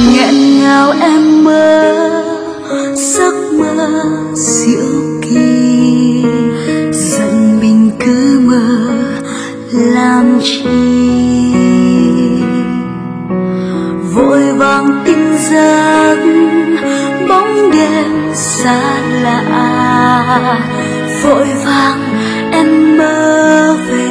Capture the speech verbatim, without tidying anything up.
nghẹn ngào em mơ giấc mơ diệu kỳ, giận mình cứ mơ làm chi, vội vàng tỉnh giấc bóng đêm xa lạ, vội vàng em mơ về